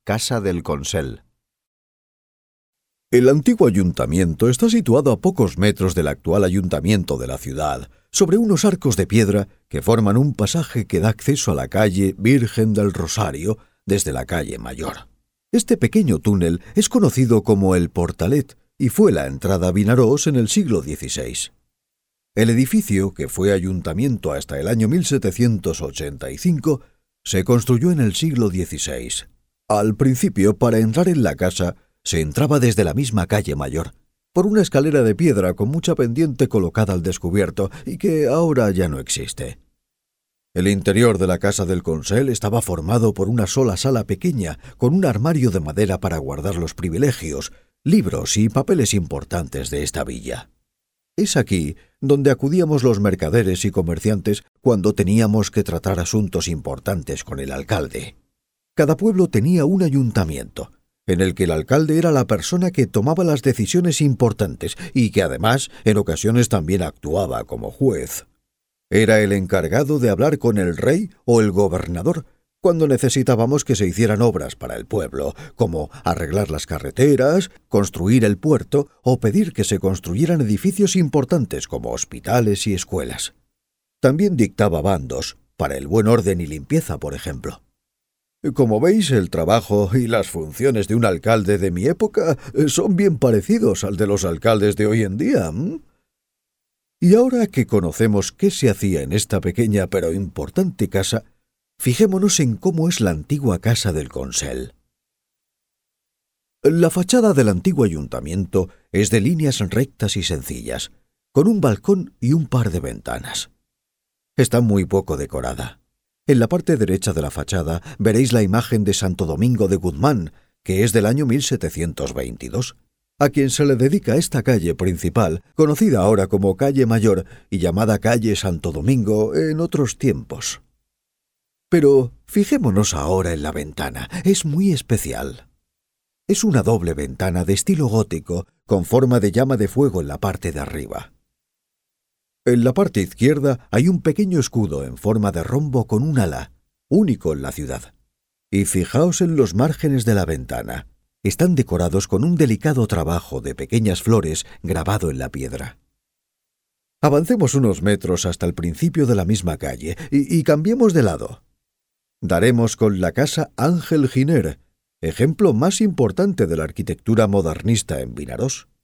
Casa del Consell. El antiguo ayuntamiento está situado a pocos metros del actual ayuntamiento de la ciudad, sobre unos arcos de piedra que forman un pasaje que da acceso a la calle Virgen del Rosario desde la calle Mayor. Este pequeño túnel es conocido como el Portalet y fue la entrada a Vinaròs en el siglo XVI. El edificio, que fue ayuntamiento hasta el año 1785, se construyó en el siglo XVI. Al principio, para entrar en la casa, se entraba desde la misma calle Mayor, por una escalera de piedra con mucha pendiente colocada al descubierto y que ahora ya no existe. El interior de la Casa del Consell estaba formado por una sola sala pequeña con un armario de madera para guardar los privilegios, libros y papeles importantes de esta villa. Es aquí donde acudíamos los mercaderes y comerciantes cuando teníamos que tratar asuntos importantes con el alcalde. Cada pueblo tenía un ayuntamiento, en el que el alcalde era la persona que tomaba las decisiones importantes y que además en ocasiones también actuaba como juez. Era el encargado de hablar con el rey o el gobernador cuando necesitábamos que se hicieran obras para el pueblo, como arreglar las carreteras, construir el puerto o pedir que se construyeran edificios importantes como hospitales y escuelas. También dictaba bandos, para el buen orden y limpieza, por ejemplo. Como veis, el trabajo y las funciones de un alcalde de mi época son bien parecidos al de los alcaldes de hoy en día. Y ahora que conocemos qué se hacía en esta pequeña pero importante casa, fijémonos en cómo es la antigua Casa del Consell. La fachada del antiguo ayuntamiento es de líneas rectas y sencillas, con un balcón y un par de ventanas. Está muy poco decorada. En la parte derecha de la fachada veréis la imagen de Santo Domingo de Guzmán, que es del año 1722, a quien se le dedica esta calle principal, conocida ahora como Calle Mayor y llamada Calle Santo Domingo en otros tiempos. Pero fijémonos ahora en la ventana, es muy especial. Es una doble ventana de estilo gótico, con forma de llama de fuego en la parte de arriba. En la parte izquierda hay un pequeño escudo en forma de rombo con un ala, único en la ciudad. Y fijaos en los márgenes de la ventana. Están decorados con un delicado trabajo de pequeñas flores grabado en la piedra. Avancemos unos metros hasta el principio de la misma calle y cambiemos de lado. Daremos con la casa Ángel Giner, ejemplo más importante de la arquitectura modernista en Vinaròs.